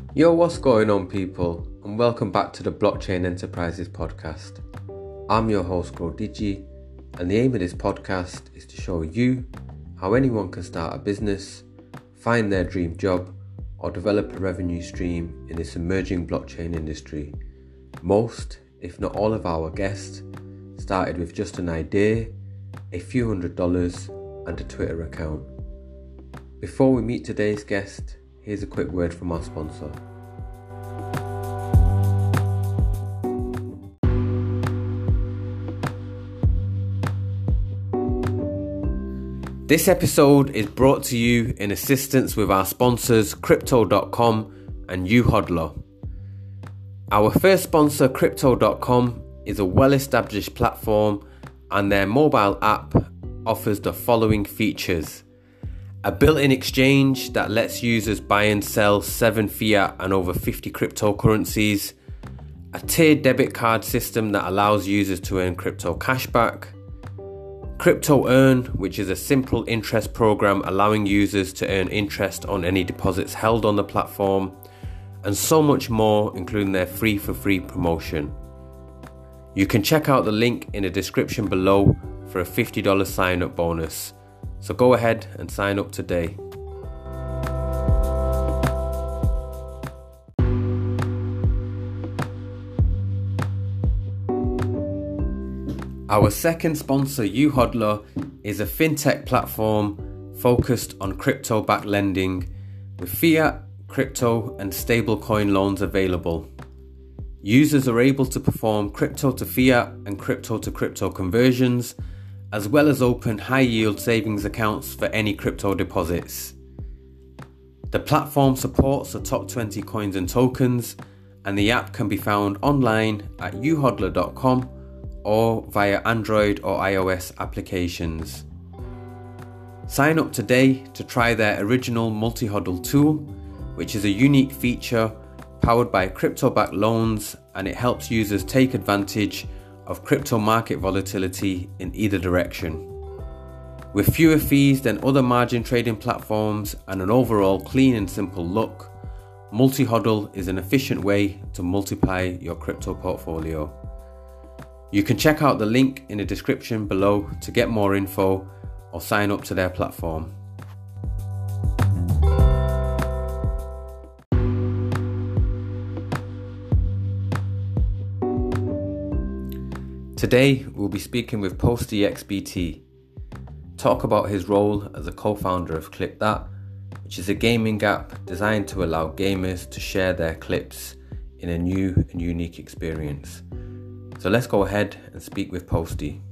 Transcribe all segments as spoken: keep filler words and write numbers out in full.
Yo, what's going on, people? And welcome back to the Blockchain Enterprises podcast. I'm your host, GrowDigi, and the aim of this podcast is to show you how anyone can start a business, find their dream job, or develop a revenue stream in this emerging blockchain industry. Most, if not all of our guests, started with just an idea, a few hundred dollars, and a Twitter account. Before we meet today's guest, here's a quick word from our sponsor. This episode is brought to you in assistance with our sponsors Crypto dot com and YouHodler. Our first sponsor, Crypto dot com, is a well-established platform, and their mobile app offers the following features: a built-in exchange that lets users buy and sell seven fiat and over fifty cryptocurrencies, a tiered debit card system that allows users to earn crypto cashback, Crypto Earn, which is a simple interest program allowing users to earn interest on any deposits held on the platform, and so much more, including their free for free promotion. You can check out the link in the description below for a fifty dollars sign up bonus. So go ahead and sign up today. Our second sponsor, YouHodler, is a fintech platform focused on crypto-backed lending with fiat, crypto and stablecoin loans available. Users are able to perform crypto to fiat and crypto to crypto conversions, as well as open high-yield savings accounts for any crypto deposits. The platform supports the top twenty coins and tokens, and the app can be found online at you hodler dot com or via Android or iOS applications. Sign up today to try their original multi-hodl tool, which is a unique feature powered by crypto-backed loans, and it helps users take advantage of crypto market volatility in either direction. With fewer fees than other margin trading platforms and an overall clean and simple look, multi-hodl is an efficient way to multiply your crypto portfolio. You can check out the link in the description below to get more info or sign up to their platform. Today we'll be speaking with PostyXBT, talk about his role as a co-founder of ClipThat, which is a gaming app designed to allow gamers to share their clips in a new and unique experience. So let's go ahead and speak with Posty.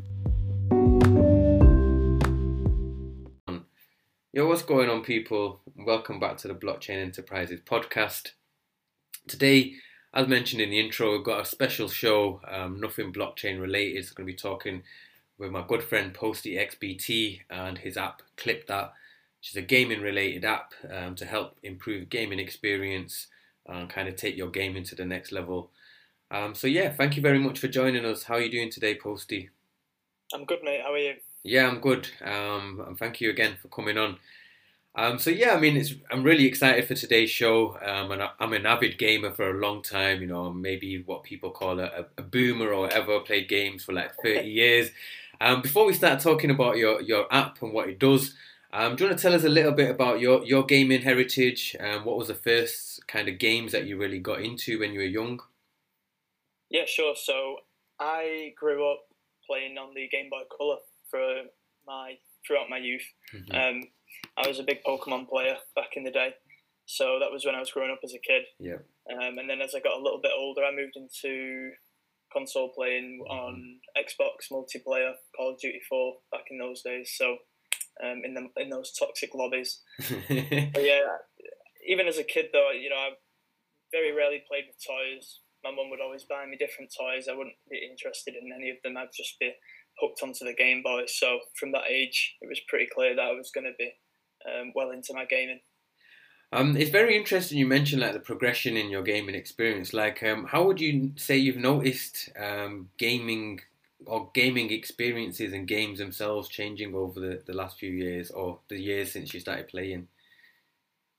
Yo, what's going on, people? Welcome back to the Blockchain Enterprises podcast. Today, as mentioned in the intro, we've got a special show, um, nothing blockchain related. So I'm going to be talking with my good friend PostyXBT and his app ClipThat, which is a gaming related app um, to help improve gaming experience and kind of take your gaming to the next level. Um, so yeah, thank you very much for joining us. How are you doing today, Posty? I'm good, mate. How are you? Yeah, I'm good. Um, and thank you again for coming on. Um, so yeah, I mean, it's, I'm really excited for today's show. Um, and I, I'm an avid gamer for a long time. You know, maybe what people call a, a boomer or whatever. Played games for like thirty years. Um, before we start talking about your your app and what it does, um, do you want to tell us a little bit about your your gaming heritage? Um, what was the first kind of games that you really got into when you were young? Yeah, sure. So I grew up playing on the Game Boy Color for my throughout my youth. Mm-hmm. Um, I was a big Pokemon player back in the day, so that was when I was growing up as a kid. Yeah. Um, and then as I got a little bit older, I moved into console playing mm-hmm. on Xbox multiplayer, Call of Duty four back in those days. So um, in the in those toxic lobbies. But yeah, even as a kid though, you know, I very rarely played with toys. My mum would always buy me different toys. I wouldn't be interested in any of them. I'd just be hooked onto the Game Boy. So from that age, it was pretty clear that I was going to be um, well into my gaming. Um, it's very interesting you mentioned like the progression in your gaming experience. Like, um, how would you say you've noticed um, gaming or gaming experiences and games themselves changing over the, the last few years or the years since you started playing?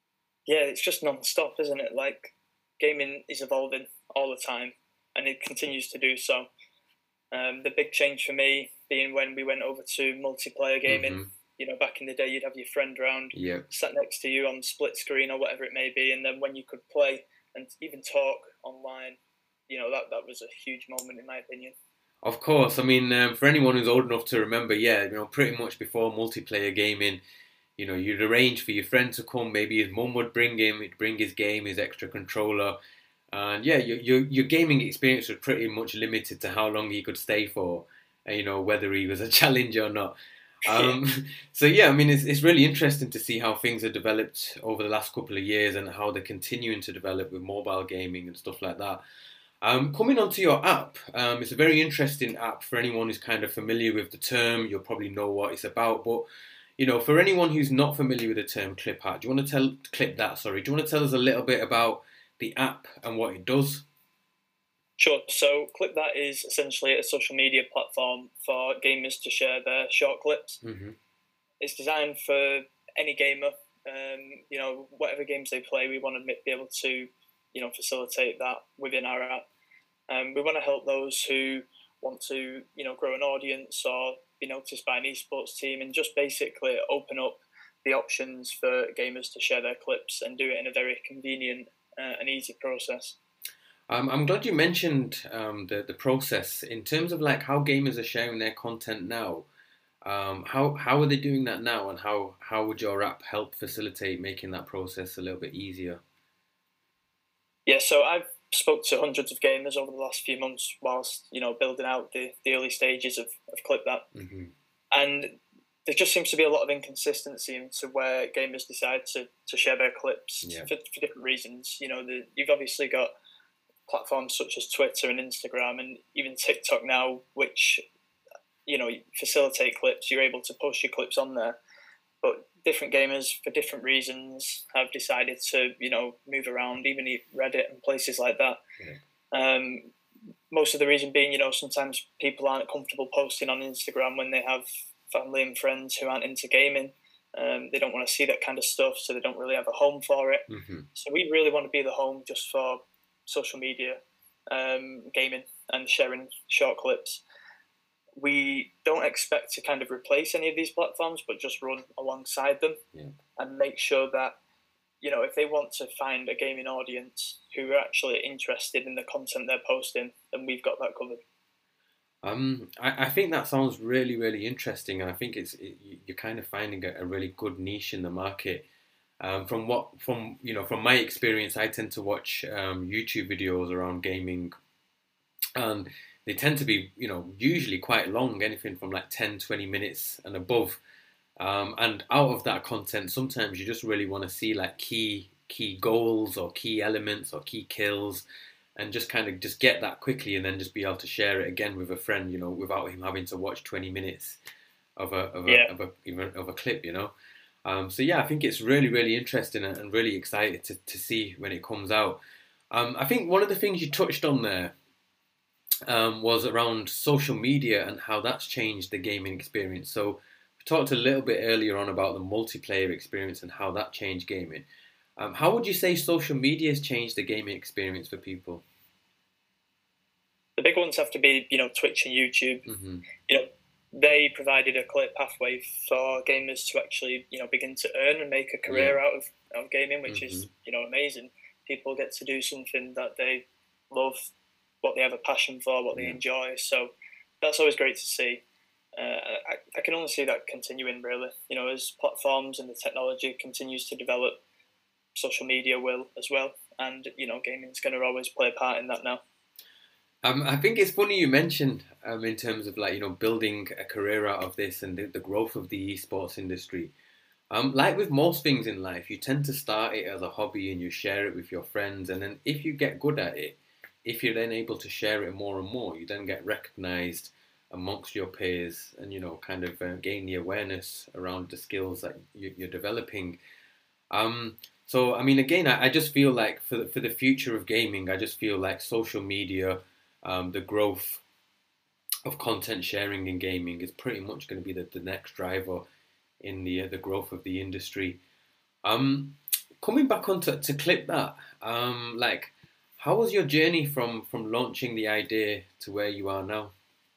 yeah, it's just non-stop, isn't it? Like, gaming is evolving all the time, and it continues to do so. Um, the big change for me being when we went over to multiplayer gaming. Mm-hmm. You know, back in the day, you'd have your friend around, yep. sat next to you on split screen or whatever it may be, and then when you could play and even talk online, you know, that, that was a huge moment in my opinion. Of course, I mean, um, for anyone who's old enough to remember, yeah, you know, pretty much before multiplayer gaming, you know, you'd arrange for your friend to come. Maybe his mum would bring him, he'd bring his game, his extra controller, and yeah, your your, your gaming experience was pretty much limited to how long he could stay for, and, you know, whether he was a challenger or not. Um, so yeah, I mean, it's it's really interesting to see how things have developed over the last couple of years and how they're continuing to develop with mobile gaming and stuff like that. Um, coming on to your app, um, it's a very interesting app for anyone who's kind of familiar with the term. You'll probably know what it's about, but you know, for anyone who's not familiar with the term Clip That, do you want to tell Clip That? Sorry, do you want to tell us a little bit about the app and what it does? Sure. So Clip That is essentially a social media platform for gamers to share their short clips. Mm-hmm. It's designed for any gamer. Um, you know, whatever games they play, we want to be able to, you know, facilitate that within our app. Um, we want to help those who want to, you know, grow an audience or be noticed by an esports team, and just basically open up the options for gamers to share their clips and do it in a very convenient uh, and easy process. Um, I'm glad you mentioned um, the the process in terms of like how gamers are sharing their content now. Um, how how are they doing that now, and how how would your app help facilitate making that process a little bit easier? Yeah, so I've spoke to hundreds of gamers over the last few months whilst, you know, building out the, the early stages of, of Clip That. Mm-hmm. And there just seems to be a lot of inconsistency into where gamers decide to, to share their clips yeah. for, for different reasons. You know, the, you've obviously got platforms such as Twitter and Instagram and even TikTok now, which, you know, facilitate clips. You're able to post your clips on there. But different gamers, for different reasons, have decided to, you know, move around, even Reddit and places like that. Yeah. Um, most of the reason being, you know, sometimes people aren't comfortable posting on Instagram when they have family and friends who aren't into gaming. Um, they don't want to see that kind of stuff, so they don't really have a home for it. Mm-hmm. So we really want to be the home just for social media, um, gaming and sharing short clips. We don't expect to kind of replace any of these platforms, but just run alongside them yeah. and make sure that, you know, if they want to find a gaming audience who are actually interested in the content they're posting, then we've got that covered. Um, I, I think that sounds really, really interesting. I think it's it, you're kind of finding a, a really good niche in the market. Um, from what, from you know, from my experience, I tend to watch um, YouTube videos around gaming, and they tend to be, you know, usually quite long, anything from like ten, twenty minutes and above. Um, and out of that content, sometimes you just really want to see like key key goals or key elements or key kills, and just kind of just get that quickly and then just be able to share it again with a friend, you know, without him having to watch twenty minutes of a of a, yeah. of a, of a clip, you know. Um, so yeah, I think it's really, really interesting and really excited to, to see when it comes out. Um, I think one of the things you touched on there um, was around social media and how that's changed the gaming experience. So we talked a little bit earlier on about the multiplayer experience and how that changed gaming. Um, how would you say social media has changed the gaming experience for people? The big ones have to be, you know, Twitch and YouTube. Mm-hmm. You know, they provided a clear pathway for gamers to actually, you know, begin to earn and make a career yeah. out of, of gaming, which mm-hmm. is, you know, amazing. People get to do something that they love, what they have a passion for, what yeah. they enjoy. So that's always great to see. Uh, I, I can only see that continuing, really. You know, as platforms and the technology continues to develop, social media will as well. And, you know, gaming is going to always play a part in that now. Um, I think it's funny you mentioned um, in terms of like, you know, building a career out of this and the, the growth of the esports industry. Um, like with most things in life, you tend to start it as a hobby and you share it with your friends. And then if you get good at it, if you're then able to share it more and more, you then get recognized amongst your peers and, you know, kind of uh, gain the awareness around the skills that you, you're developing. Um, so, I mean, again, I, I just feel like for the, for the future of gaming, I just feel like social media, Um, the growth of content sharing in gaming is pretty much going to be the, the next driver in the uh, the growth of the industry. Um, coming back on to, to clip that, um, like, how was your journey from from launching the idea to where you are now?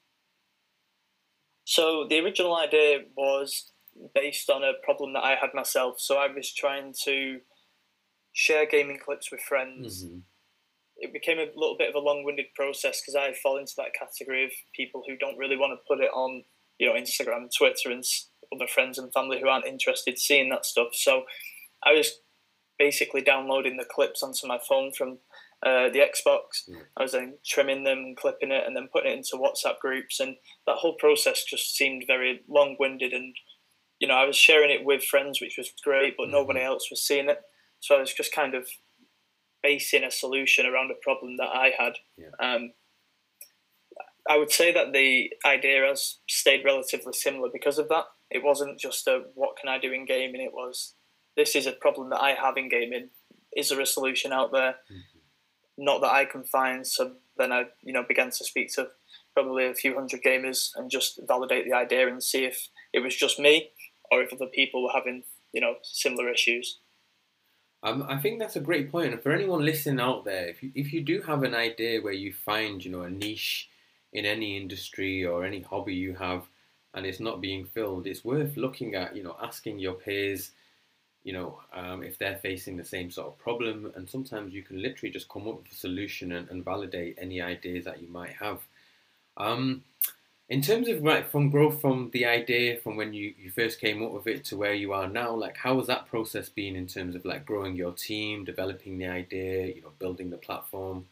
So the original idea was based on a problem that I had myself. So I was trying to share gaming clips with friends. Mm-hmm. It became a little bit of a long-winded process because I fall into that category of people who don't really want to put it on, you know, Instagram, Twitter, and other friends and family who aren't interested seeing that stuff. So I was basically downloading the clips onto my phone from uh, the Xbox. Yeah. I was then trimming them, clipping it, and then putting it into WhatsApp groups. And that whole process just seemed very long-winded. And, you know, I was sharing it with friends, which was great, but mm-hmm. nobody else was seeing it. So I was just kind of basing a solution around a problem that I had. Yeah. Um, I would say that the idea has stayed relatively similar because of that. It wasn't just a what can I do in gaming, it was this is a problem that I have in gaming. Is there a solution out there? Mm-hmm. Not that I can find. So then I you know began to speak to probably a few hundred gamers and just validate the idea and see if it was just me or if other people were having you know similar issues. Um, I think that's a great point. And for anyone listening out there, if you, if you do have an idea where you find, you know, a niche in any industry or any hobby you have and it's not being filled, it's worth looking at, you know, asking your peers, you know, um, if they're facing the same sort of problem. And sometimes you can literally just come up with a solution and, and validate any ideas that you might have. Um, In terms of right from growth from the idea from when you, you first came up with it to where you are now, like how has that process been in terms of like growing your team, developing the idea, you know, building the platform?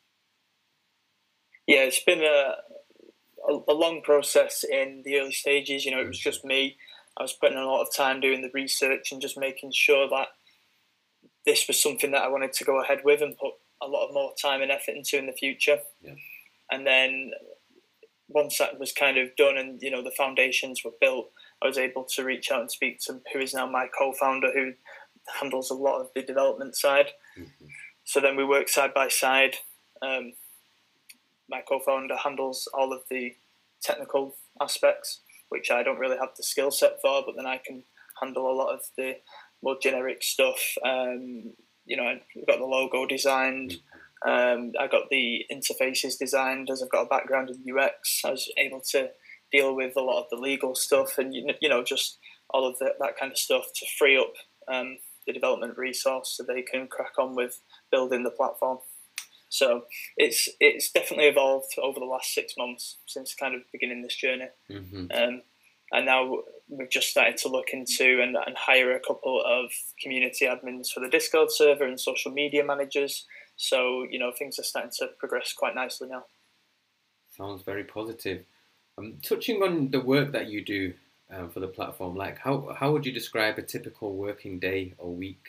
Yeah, it's been a, a, a long process in the early stages. You know, it was just me. I was putting a lot of time doing the research and just making sure that this was something that I wanted to go ahead with and put a lot of more time and effort into in the future. Yeah. And then once that was kind of done and, you know, the foundations were built, I was able to reach out and speak to who is now my co-founder, who handles a lot of the development side. Mm-hmm. So then we work side by side. Um, my co-founder handles all of the technical aspects, which I don't really have the skill set for, but then I can handle a lot of the more generic stuff. Um, you know, we've got the logo designed. Mm-hmm. Um, I got the interfaces designed as I've got a background in U X. I was able to deal with a lot of the legal stuff and, you know, just all of the, that kind of stuff to free up um, the development resource so they can crack on with building the platform. So it's it's definitely evolved over the last six months since kind of beginning this journey. Mm-hmm. Um, and now we've just started to look into and, and hire a couple of community admins for the Discord server and social media managers. So, you know, things are starting to progress quite nicely now. Sounds very positive. Um, touching on the work that you do um, for the platform, like how, how would you describe a typical working day or week?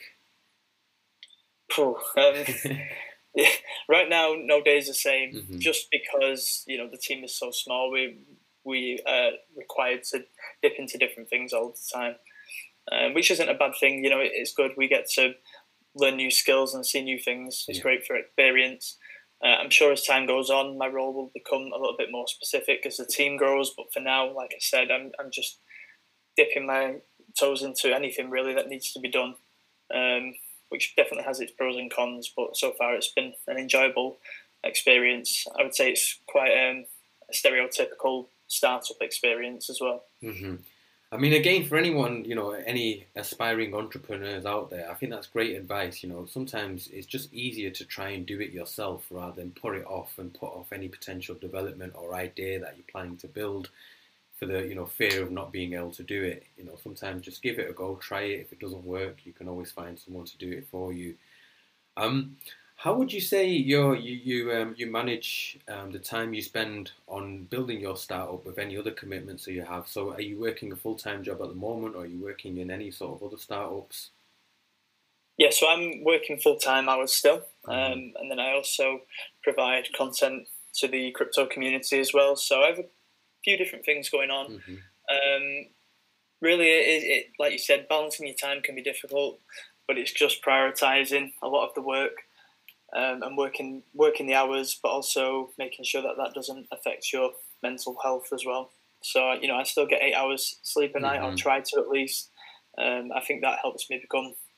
Oh, um, yeah, right now, no day is the same, mm-hmm. just because, you know, the team is so small. We, we are required to dip into different things all the time, um, which isn't a bad thing. You know, it, it's good. We get to learn new skills and see new things. It's yeah. great for experience. Uh, I'm sure as time goes on, my role will become a little bit more specific as the team grows. But for now, like I said, I'm I'm just dipping my toes into anything really that needs to be done, um, which definitely has its pros and cons. But so far, it's been an enjoyable experience. I would say it's quite um, a stereotypical startup experience as well. Mm-hmm. I mean, again, for anyone, you know, any aspiring entrepreneurs out there, I think that's great advice. You know, sometimes it's just easier to try and do it yourself rather than put it off and put off any potential development or idea that you're planning to build for the, you know, fear of not being able to do it. You know, sometimes just give it a go, try it. If it doesn't work, you can always find someone to do it for you. Um, how would you say you're, you you um, you manage um, the time you spend on building your startup with any other commitments that you have? So are you working a full-time job at the moment, or are you working in any sort of other startups? Yeah, so I'm working full-time hours still. Mm-hmm. Um, and then I also provide content to the crypto community as well. So I have a few different things going on. Mm-hmm. Um, really, it, it, like you said, balancing your time can be difficult, but it's just prioritising a lot of the work. Um, and working working the hours, but also making sure that that doesn't affect your mental health as well. So, you know, I still get eight hours sleep a night, mm-hmm. or try to at least. Um, I think that helps me become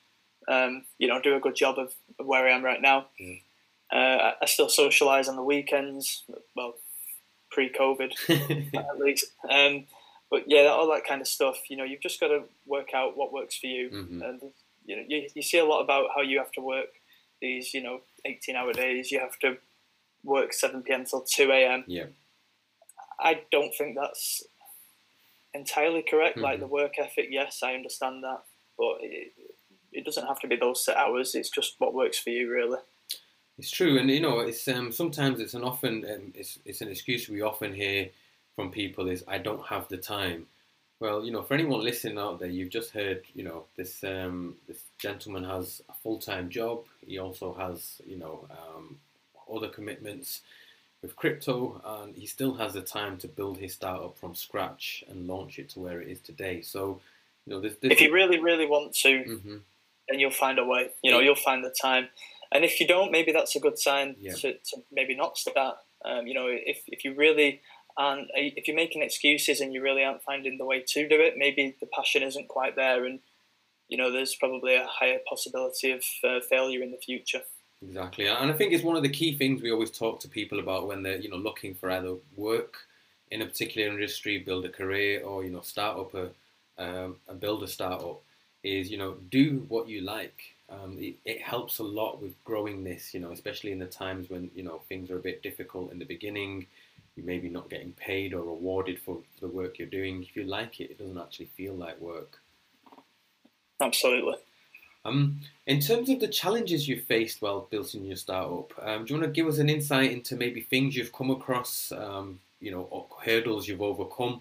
um, you know, do a good job of, of where I am right now. Mm. Uh, I, I still socialise on the weekends, well, pre-COVID at least. Um, but yeah, all that kind of stuff. You know, you've just got to work out what works for you. Mm-hmm. And you know, you, you see a lot about how you have to work these, you know, eighteen-hour days. You have to work seven p.m. till two a.m. Yeah. I don't think that's entirely correct. Mm-hmm. Like the work ethic, yes, I understand that, but it, it doesn't have to be those set hours. It's just what works for you, really. It's true, and you know, it's um, sometimes it's an often um, it's it's an excuse we often hear from people is I don't have the time. Well, you know, for anyone listening out there, you've just heard, you know, this um, this gentleman has a full time job. He also has, you know, um, other commitments with crypto, and he still has the time to build his startup from scratch and launch it to where it is today. So, you know, this, this if you really, really want to, mm-hmm. then you'll find a way. You know, you'll find the time. And if you don't, maybe that's a good sign yeah. to, to maybe not start. Um, you know, if, if you really aren't, if you're making excuses and you really aren't finding the way to do it, maybe the passion isn't quite there, and you know, there's probably a higher possibility of uh, failure in the future. Exactly, and I think it's one of the key things we always talk to people about when they're, you know, looking for either work in a particular industry, build a career, or you know, start up a um, and build a startup. Is, you know, do what you like. Um, it, it helps a lot with growing this, you know, especially in the times when, you know, things are a bit difficult in the beginning. You may be not getting paid or rewarded for the work you're doing. If you like it, it doesn't actually feel like work. Absolutely. Um, in terms of the challenges you've faced while building your startup, um, do you want to give us an insight into maybe things you've come across, um, you know, or hurdles you've overcome?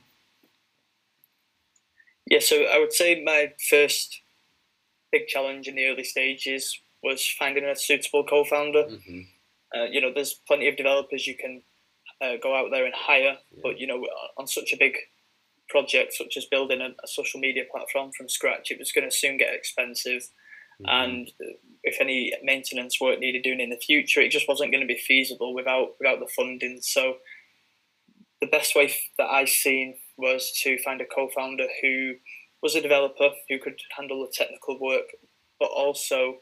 Yeah, so I would say my first big challenge in the early stages was finding a suitable co-founder. Mm-hmm. Uh, you know, there's plenty of developers you can uh, go out there and hire, yeah. but you know, on such a big project such as building a, a social media platform from scratch, it was going to soon get expensive. Mm-hmm. And if any maintenance work needed doing in the future, it just wasn't going to be feasible without without the funding. So the best way that I seen was to find a co-founder who was a developer who could handle the technical work, but also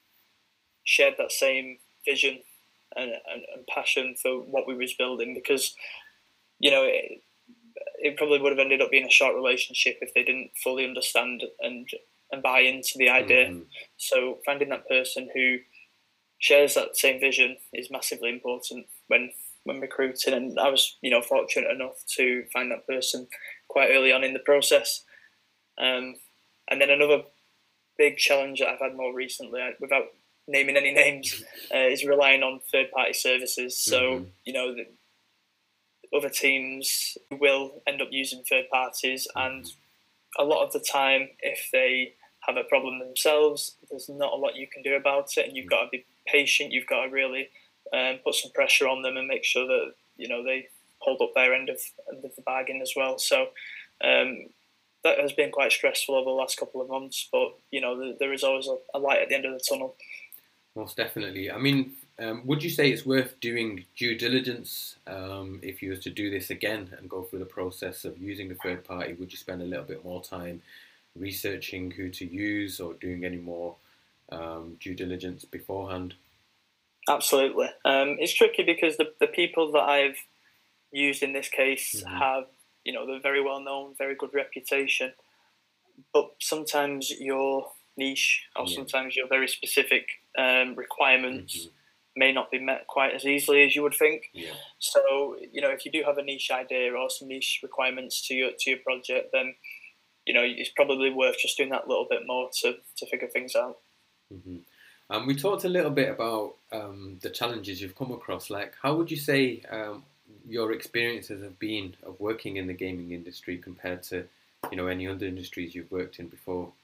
shared that same vision and, and, and passion for what we was building. Because, you know, it, it probably would have ended up being a short relationship if they didn't fully understand and and buy into the idea. Mm-hmm. So finding that person who shares that same vision is massively important when when recruiting. And I was, you know, fortunate enough to find that person quite early on in the process. Um, and then another big challenge that I've had more recently, without naming any names, uh, is relying on third-party services. So, mm-hmm. you know, the other teams will end up using third parties, and a lot of the time, if they have a problem themselves, there's not a lot you can do about it, and you've got to be patient. You've got to really um, put some pressure on them and make sure that, you know, they hold up their end of, end of the bargain as well. So um, that has been quite stressful over the last couple of months, but you know, there is always a, a light at the end of the tunnel. Most definitely. I mean, um, would you say it's worth doing due diligence um, if you were to do this again and go through the process of using a third party? Would you spend a little bit more time researching who to use or doing any more um, due diligence beforehand? Absolutely. Um, it's tricky because the, the people that I've used in this case mm-hmm. have, you know, they're very well known, very good reputation, but sometimes your niche or yeah. sometimes your very specific um, requirements mm-hmm. may not be met quite as easily as you would think. Yeah. So, you know, if you do have a niche idea or some niche requirements to your to your project, then, you know, it's probably worth just doing that little bit more to, to figure things out. Mm-hmm. Um, we talked a little bit about um, the challenges you've come across. Like, how would you say um, your experiences have been of working in the gaming industry compared to, you know, any other industries you've worked in before?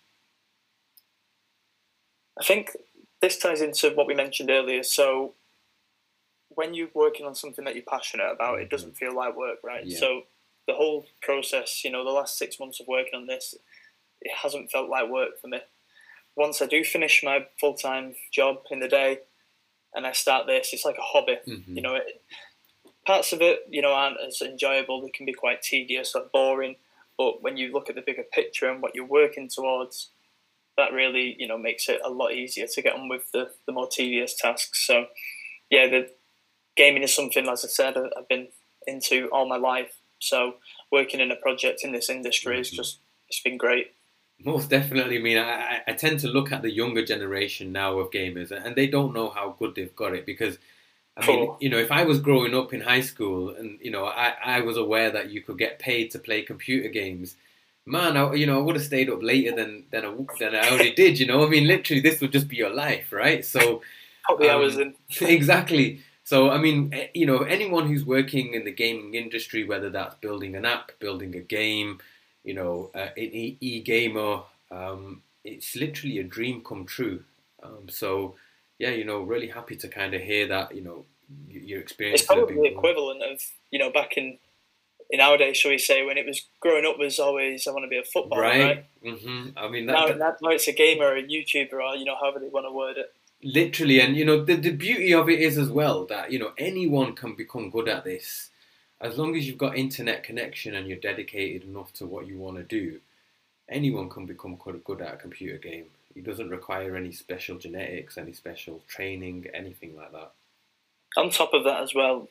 I think this ties into what we mentioned earlier. So when you're working on something that you're passionate about, mm-hmm. it doesn't feel like work, right? Yeah. So the whole process, you know, the last six months of working on this, it hasn't felt like work for me. Once I do finish my full-time job in the day and I start this, it's like a hobby. Mm-hmm. You know, it, parts of it, you know, aren't as enjoyable. They can be quite tedious or boring. But when you look at the bigger picture and what you're working towards, that really, you know, makes it a lot easier to get on with the, the more tedious tasks. So, yeah, the gaming is something, as I said, I've been into all my life. So working in a project in this industry is just, it's been great. Most definitely. I mean, I, I tend to look at the younger generation now of gamers, and they don't know how good they've got it because, I mean, cool. you know, if I was growing up in high school and, you know, I, I was aware that you could get paid to play computer games, man, I, you know, I would have stayed up later than than I, than I already did, you know. I mean, literally, this would just be your life, right? So, Put the um, hours in. Exactly. So, I mean, you know, anyone who's working in the gaming industry, whether that's building an app, building a game, you know, uh, an e-gamer, um, it's literally a dream come true. Um, so, yeah, you know, really happy to kind of hear that, you know, your experience. It's probably the equivalent of, you know, back in in our day, shall we say, when it was growing up was always, I want to be a footballer, right? right? Mm-hmm. I mean, that, now, that, now it's a gamer or a YouTuber or, you know, however they want to word it. Literally, and, you know, the, the beauty of it is as well that, you know, anyone can become good at this. As long as you've got internet connection and you're dedicated enough to what you want to do, anyone can become good at a computer game. It doesn't require any special genetics, any special training, anything like that. On top of that as well,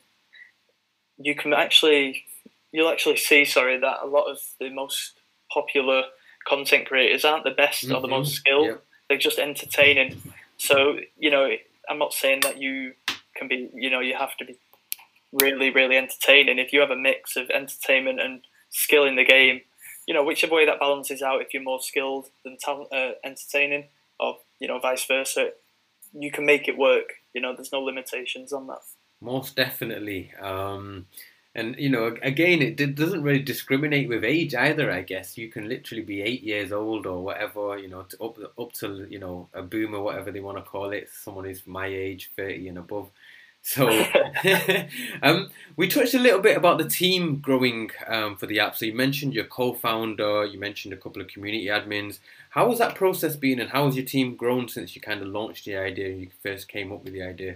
you can actually... You'll actually see, sorry, that a lot of the most popular content creators aren't the best mm-hmm. or the most skilled. Yep. They're just entertaining. So, you know, I'm not saying that you can be, you know, you have to be really, really entertaining. If you have a mix of entertainment and skill in the game, you know, whichever way that balances out, if you're more skilled than talent, uh, entertaining, or, you know, vice versa, you can make it work. You know, there's no limitations on that. Most definitely. Um... And, you know, again, it doesn't really discriminate with age either, I guess. You can literally be eight years old or whatever, you know, to up, up to, you know, a boomer, whatever they want to call it. Someone who's my age, thirty and above. So um, we touched a little bit about the team growing um, for the app. So you mentioned your co-founder, you mentioned a couple of community admins. How has that process been and how has your team grown since you kind of launched the idea and you first came up with the idea?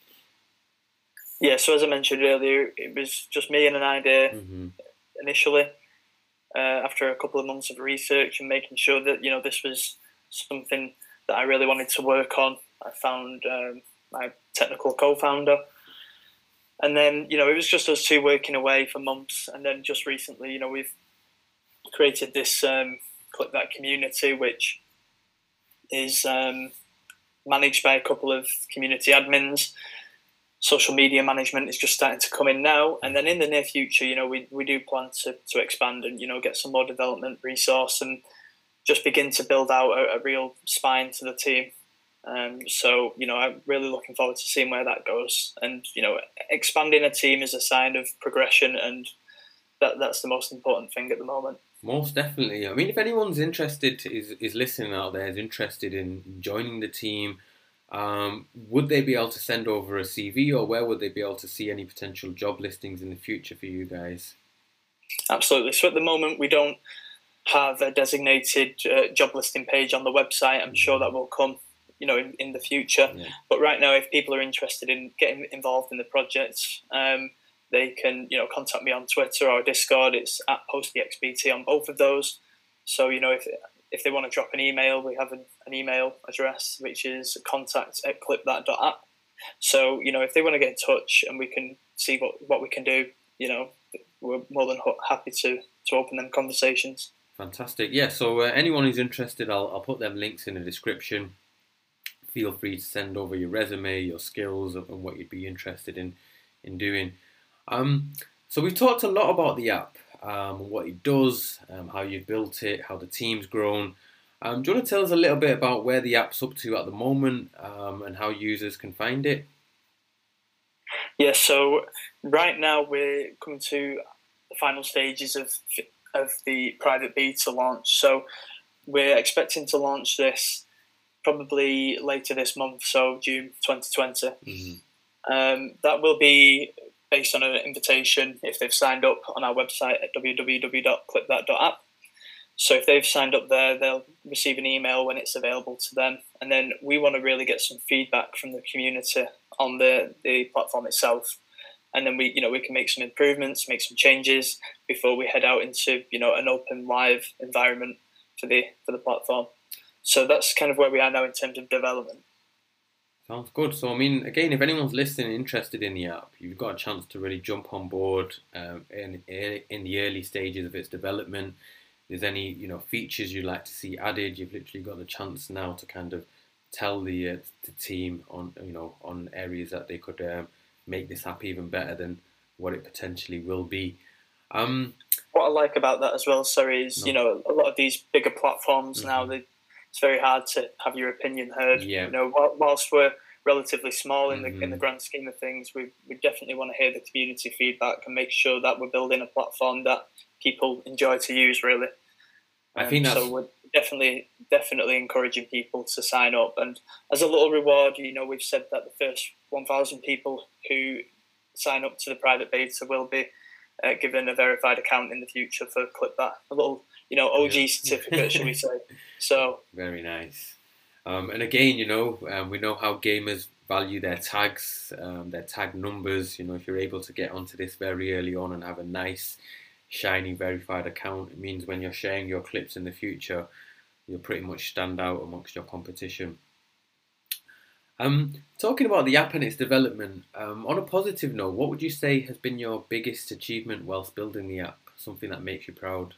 Yeah, so as I mentioned earlier, it was just me and an idea mm-hmm. initially. Uh, after a couple of months of research and making sure that, you know, this was something that I really wanted to work on, I found um, my technical co-founder. And then, you know, it was just us two working away for months. And then just recently, you know, we've created this um, Clip That community, which is um, managed by a couple of community admins. Social media management is just starting to come in now, and then in the near future, you know, we, we do plan to, to expand and, you know, get some more development resource and just begin to build out a, a real spine to the team. Um, so, you know, I'm really looking forward to seeing where that goes. And, you know, expanding a team is a sign of progression, and that that's the most important thing at the moment. Most definitely. I mean, if anyone's interested, is is listening out there, is interested in joining the team, Um, would they be able to send over a C V, or where would they be able to see any potential job listings in the future for you guys? Absolutely. So at the moment, we don't have a designated uh, job listing page on the website. I'm sure that will come, you know, in, in the future. Yeah. But right now, if people are interested in getting involved in the project, um, they can, you know, contact me on Twitter or Discord. It's at PostDXBT on both of those. So, you know, if If they want to drop an email, we have an, an email address, which is contact at clip that dot app. So, you know, if they want to get in touch and we can see what, what we can do, you know, we're more than happy to, to open them conversations. Fantastic. Yeah, so uh, anyone who's interested, I'll, I'll put them links in the description. Feel free to send over your resume, your skills, and what you'd be interested in, in doing. Um, so we've talked a lot about the app. Um, what it does, um, how you built it, how the team's grown. Um, do you want to tell us a little bit about where the app's up to at the moment um, and how users can find it? Yeah, so right now we're coming to the final stages of of the private beta launch. So we're expecting to launch this probably later this month, so June twenty twenty. Mm-hmm. Um, that will be based on an invitation if they've signed up on our website at w w w dot clip that dot app. So if they've signed up there, they'll receive an email when it's available to them. And then we want to really get some feedback from the community on the, the platform itself. And then we, you know, we can make some improvements, make some changes before we head out into, you know, an open live environment for the for the platform. so that's kind of where we are now in terms of development. Sounds good. So, I mean, again, if anyone's listening interested in the app, you've got a chance to really jump on board um, in, in the early stages of its development. If there's any, you know, features you'd like to see added, you've literally got the chance now to kind of tell the, uh, the team on, you know, on areas that they could um, make this app even better than what it potentially will be. Um, what I like about that as well, sorry, is, no. you know, a lot of these bigger platforms mm-hmm. now, they it's very hard to have your opinion heard. Yeah. You know, whilst we're relatively small in the mm-hmm. in the grand scheme of things, we we definitely want to hear the community feedback and make sure that we're building a platform that people enjoy to use. Really, I um, think that's... so. We're definitely definitely encouraging people to sign up, and as a little reward, you know, we've said that the first one thousand people who sign up to the private beta will be uh, given a verified account in the future for Clip That, a little, you know, O G yeah. certificate, shall we say. So very nice. Um, and again, you know, um, we know how gamers value their tags, um, their tag numbers. You know, if you're able to get onto this very early on and have a nice, shiny, verified account, it means when you're sharing your clips in the future, you'll pretty much stand out amongst your competition. Um, talking about the app and its development, um, on a positive note, what would you say has been your biggest achievement whilst building the app? Something that makes you proud?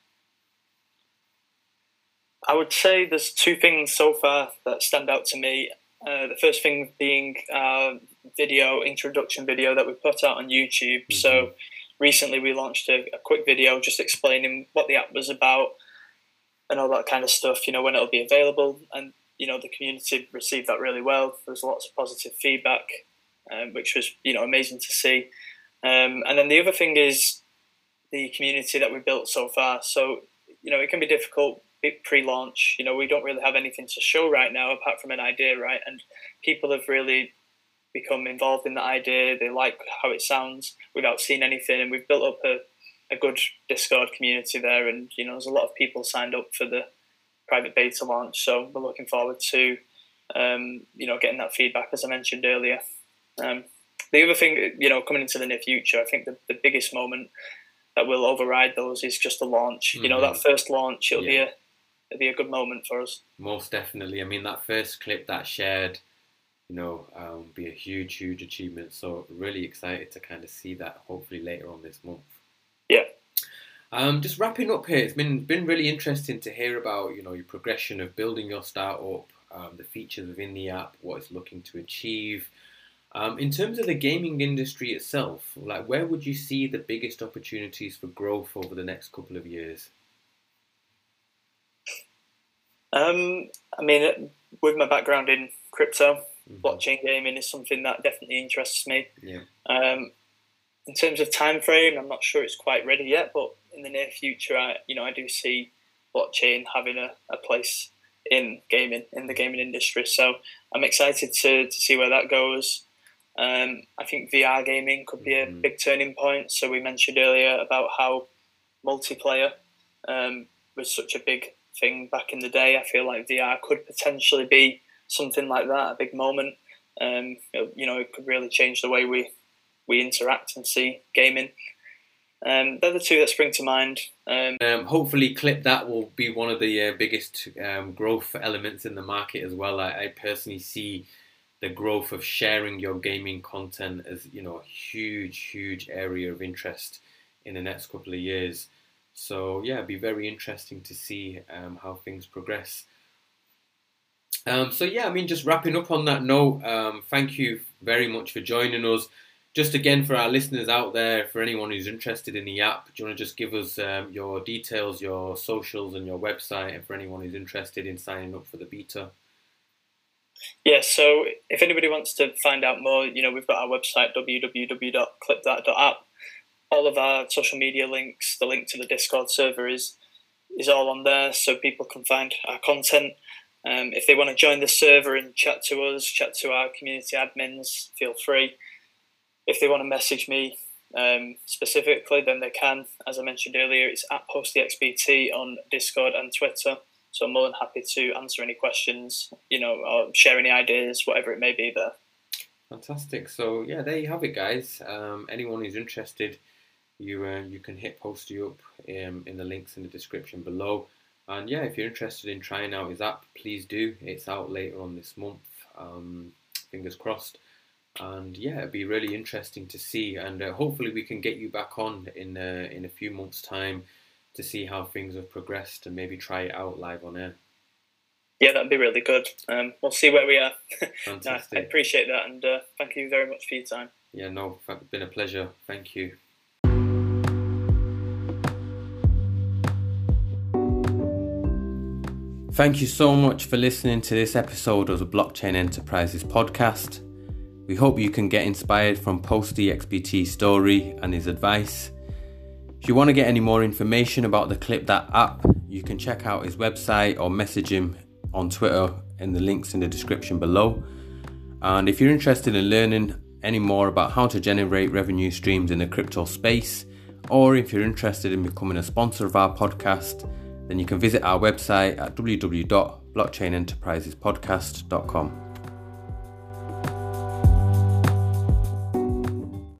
I would say there's two things so far that stand out to me. Uh, the first thing being our video, introduction video that we put out on YouTube. Mm-hmm. So recently we launched a, a quick video just explaining what the app was about and all that kind of stuff, you know, when it'll be available. And, you know, the community received that really well. There was lots of positive feedback, um, which was, you know, amazing to see. Um, and then the other thing is the community that we built so far. So, you know, it can be difficult pre-launch. You know, we don't really have anything to show right now apart from an idea, right? And people have really become involved in that idea. They like how it sounds without seeing anything, and we've built up a, a good Discord community there. And, you know, there's a lot of people signed up for the private beta launch, so we're looking forward to um, you know, getting that feedback, as I mentioned earlier. Um, the other thing, you know, coming into the near future, I think the, the biggest moment that will override those is just the launch. Mm-hmm. You know, that first launch, it'll yeah. be a it'll be a good moment for us. Most definitely. I mean, that first clip that shared, you know, um, be a huge, huge achievement. So really excited to kind of see that hopefully later on this month. Yeah. Um, just wrapping up here, it's been been really interesting to hear about, you know, your progression of building your startup, um, the features within the app, what it's looking to achieve. Um, in terms of the gaming industry itself, like where would you see the biggest opportunities for growth over the next couple of years? Um, I mean, with my background in crypto, mm-hmm. blockchain gaming is something that definitely interests me. Yeah. Um, in terms of time frame, I'm not sure it's quite ready yet, but in the near future, I, you know, I do see blockchain having a, a place in gaming, in the gaming industry. So I'm excited to, to see where that goes. Um, I think V R gaming could be a mm-hmm. big turning point. So we mentioned earlier about how multiplayer um, was such a big thing back in the day. I feel like V R could potentially be something like that, a big moment. Um, you know, it could really change the way we we interact and see gaming. Um, they're the two that spring to mind. Um, um, hopefully, Clip That will be one of the uh, biggest um, growth elements in the market as well. I, I personally see the growth of sharing your gaming content as, you know, a huge, huge area of interest in the next couple of years. So yeah, it'd be very interesting to see um, how things progress. Um, so yeah, I mean, just wrapping up on that note, um, thank you very much for joining us. Just again, for our listeners out there, for anyone who's interested in the app, do you want to just give us um, your details, your socials and your website, and for anyone who's interested in signing up for the beta? Yeah, so if anybody wants to find out more, you know, we've got our website, w w w dot clip that dot app. All of our social media links, the link to the Discord server is is all on there, so people can find our content. Um, if they want to join the server and chat to us, chat to our community admins, feel free. If they want to message me um, specifically, then they can. As I mentioned earlier, it's at PostyXBT on Discord and Twitter. So I'm more than happy to answer any questions, you know, or share any ideas, whatever it may be there. Fantastic. So yeah, there you have it, guys. Um, anyone who's interested, you uh, you can hit Posty up um, in the links in the description below. And yeah, if you're interested in trying out his app, please do. It's out later on this month. Um, fingers crossed. And yeah, it'd be really interesting to see. And uh, hopefully we can get you back on in uh, in a few months' time to see how things have progressed and maybe try it out live on air. Yeah, that'd be really good. Um, we'll see where we are. Fantastic. No, I appreciate that, and uh, thank you very much for your time. Yeah, no, it's been a pleasure. Thank you. Thank you so much for listening to this episode of the Blockchain Enterprises podcast. We hope you can get inspired from Posty X B T's story and his advice. If you want to get any more information about the Clip That app, you can check out his website or message him on Twitter in the links in the description below. And if you're interested in learning any more about how to generate revenue streams in the crypto space, or if you're interested in becoming a sponsor of our podcast, then you can visit our website at w w w dot blockchain enterprises podcast dot com.